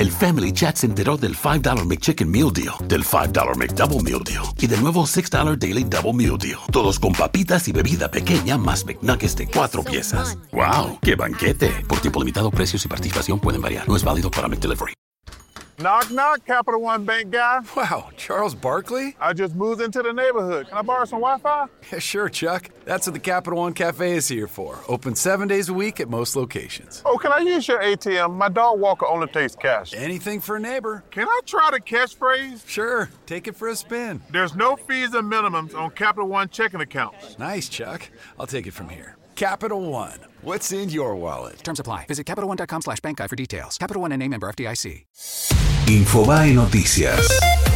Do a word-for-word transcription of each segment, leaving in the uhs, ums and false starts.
El Family Chat se enteró del five dollar McChicken Meal Deal, del five dollar McDouble Meal Deal y del nuevo six dollar Daily Double Meal Deal. Todos con papitas y bebida pequeña más McNuggets de cuatro piezas. ¡Wow! ¡Qué banquete! Por tiempo limitado, precios y participación pueden variar. No es válido para McDelivery. Knock, knock, Capital One Bank guy. Wow, Charles Barkley? I just moved into the neighborhood. Can I borrow some Wi-Fi? Yeah, sure, Chuck. That's what the Capital One Cafe is here for. Open seven days a week at most locations. Oh, can I use your A T M? My dog Walker only takes cash. Anything for a neighbor. Can I try the catchphrase? Sure, take it for a spin. There's no fees and minimums on Capital One checking accounts. Nice, Chuck. I'll take it from here. Capital One. What's in your wallet? Terms apply. Visit CapitalOne.com slash bank guide for details. Capital One N A member F D I C. Infobae Noticias.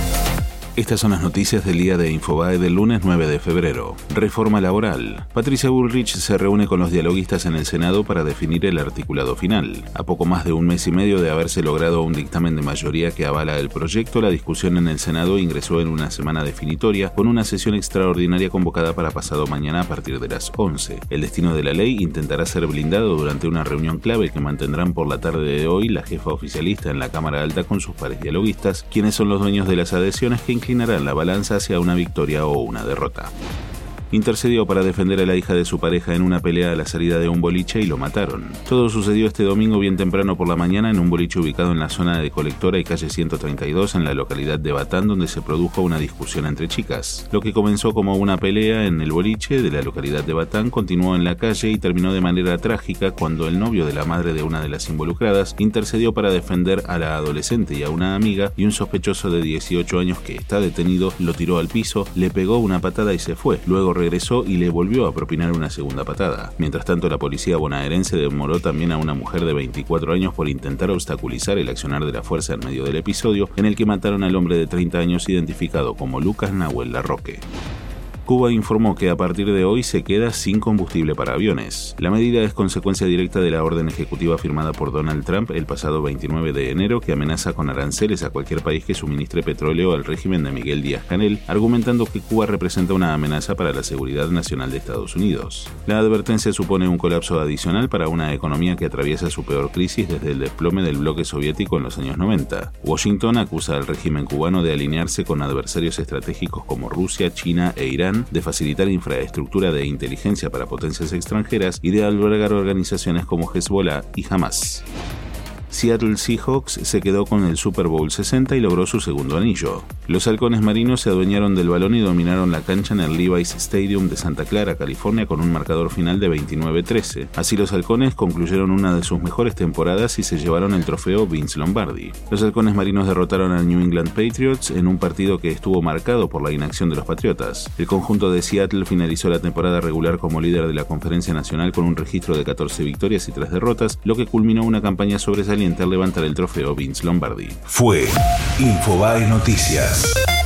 Estas son las noticias del día de Infobae del lunes nueve de febrero. Reforma laboral. Patricia Bullrich se reúne con los dialoguistas en el Senado para definir el articulado final. A poco más de un mes y medio de haberse logrado un dictamen de mayoría que avala el proyecto, la discusión en el Senado ingresó en una semana definitoria con una sesión extraordinaria convocada para pasado mañana a partir de las once. El destino de la ley intentará ser blindado durante una reunión clave que mantendrán por la tarde de hoy la jefa oficialista en la Cámara Alta con sus pares dialoguistas, quienes son los dueños de las adhesiones que inclinarán la balanza hacia una victoria o una derrota. Intercedió para defender a la hija de su pareja en una pelea a la salida de un boliche y lo mataron. Todo sucedió este domingo bien temprano por la mañana en un boliche ubicado en la zona de Colectora y calle ciento treinta y dos en la localidad de Batán, donde se produjo una discusión entre chicas. Lo que comenzó como una pelea en el boliche de la localidad de Batán continuó en la calle y terminó de manera trágica cuando el novio de la madre de una de las involucradas intercedió para defender a la adolescente y a una amiga, y un sospechoso de dieciocho años que está detenido lo tiró al piso, le pegó una patada y se fue. Luego regresó y le volvió a propinar una segunda patada. Mientras tanto, la policía bonaerense demoró también a una mujer de veinticuatro años por intentar obstaculizar el accionar de la fuerza en medio del episodio, en el que mataron al hombre de treinta años identificado como Lucas Nahuel Larroque. Cuba informó que a partir de hoy se queda sin combustible para aviones. La medida es consecuencia directa de la orden ejecutiva firmada por Donald Trump el pasado veintinueve de enero, que amenaza con aranceles a cualquier país que suministre petróleo al régimen de Miguel Díaz-Canel, argumentando que Cuba representa una amenaza para la seguridad nacional de Estados Unidos. La advertencia supone un colapso adicional para una economía que atraviesa su peor crisis desde el desplome del bloque soviético en los años noventa. Washington acusa al régimen cubano de alinearse con adversarios estratégicos como Rusia, China e Irán, de facilitar infraestructura de inteligencia para potencias extranjeras y de albergar organizaciones como Hezbollah y Hamas. Seattle Seahawks se quedó con el Super Bowl sesenta y logró su segundo anillo. Los halcones marinos se adueñaron del balón y dominaron la cancha en el Levi's Stadium de Santa Clara, California, con un marcador final de veintinueve trece. Así los halcones concluyeron una de sus mejores temporadas y se llevaron el trofeo Vince Lombardi. Los halcones marinos derrotaron al New England Patriots en un partido que estuvo marcado por la inacción de los patriotas. El conjunto de Seattle finalizó la temporada regular como líder de la Conferencia Nacional con un registro de catorce victorias y tres derrotas, lo que culminó una campaña sobresaliente al levantar el trofeo Vince Lombardi. Fue Infobae Noticias.